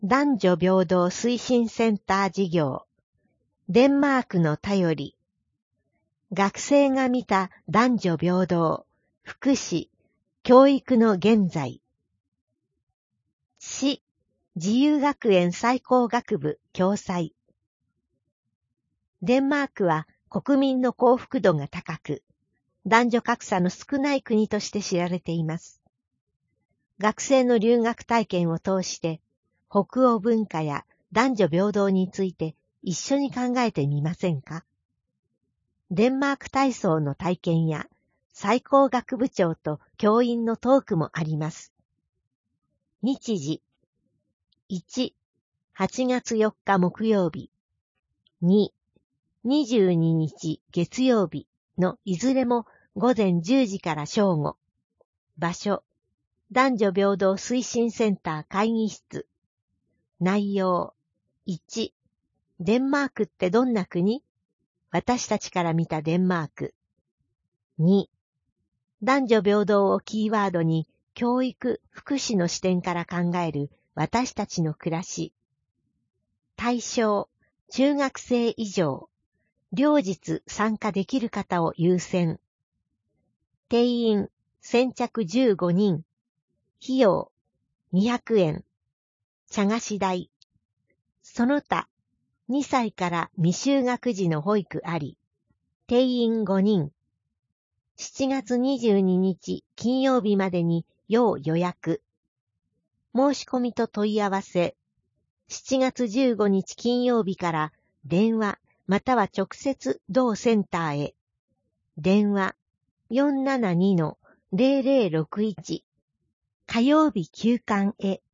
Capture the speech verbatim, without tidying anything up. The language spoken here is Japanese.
男女平等推進センター事業、デンマークの頼り、学生が見た男女平等、福祉、教育の現在。市、自由学園最高学部共催。デンマークは国民の幸福度が高く、男女格差の少ない国として知られています。学生の留学体験を通して、北欧文化や男女平等について一緒に考えてみませんか？デンマーク体操の体験や最高学部長と教員のトークもあります。日時いち、はちがつよっか木曜日、に、にじゅうににち月曜日のいずれも午前じゅうじから正午。場所、男女平等推進センター会議室。内容、いち、デンマークってどんな国？私たちから見たデンマーク。に、男女平等をキーワードに教育・福祉の視点から考える私たちの暮らし。対象、中学生以上。両日参加できる方を優先。定員、先着じゅうごにん。費用、にひゃくえん。茶菓子代。その他、にさいから未就学児の保育あり。定員ごにん。しちがつにじゅうににち金曜日までに要予約。申し込みと問い合わせ。しちがつじゅうごにち金曜日から電話または直接同センターへ。電話 よんななにのゼロゼロろくいち。火曜日休館へ。